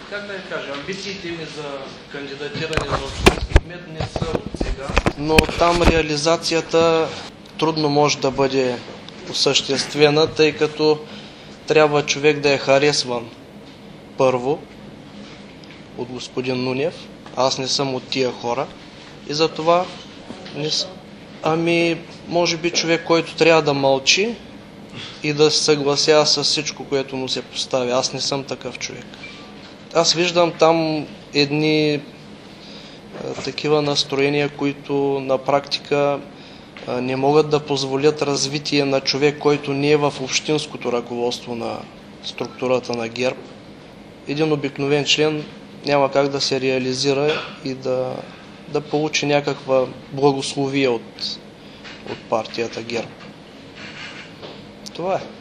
как да я кажа, амбициите ми за кандидатиране за общински кмет не са от сега. Но там реализацията трудно може да бъде осъществена, тъй като трябва човек да е харесван първо от господин Нунев. Аз не съм от тия хора и затова не съм. Може би човек, който трябва да мълчи и да се съглася с всичко, което му се поставя. Аз не съм такъв човек. Аз виждам там едни такива настроения, които на практика не могат да позволят развитие на човек, който не е в общинското ръководство на структурата на ГЕРБ. Един обикновен член няма как да се реализира и да получи някаква благословие от партията ГЕРБ. Това е.